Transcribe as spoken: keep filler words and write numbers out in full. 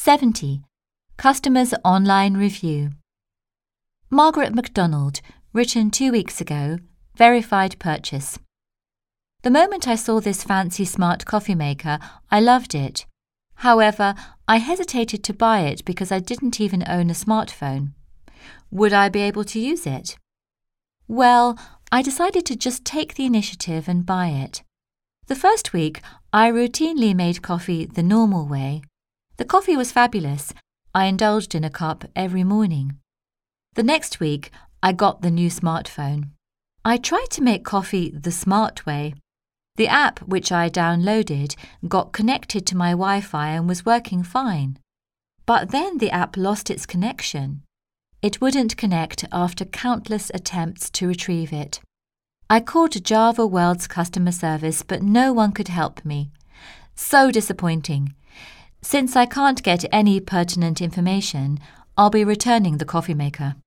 seventy. Customer's online review. Margaret MacDonald, written two weeks ago, verified purchase. The moment I saw this fancy smart coffee maker, I loved it. However, I hesitated to buy it because I didn't even own a smartphone. Would I be able to use it? Well, I decided to just take the initiative and buy it. The first week, I routinely made coffee the normal way. The coffee was fabulous. I indulged in a cup every morning. The next week, I got the new smartphone. I tried to make coffee the smart way. The app which I downloaded got connected to my Wi-Fi and was working fine. But then the app lost its connection. It wouldn't connect after countless attempts to retrieve it. I called Java World's customer service, but no one could help me. So disappointing. Since I can't get any pertinent information, I'll be returning the coffee maker.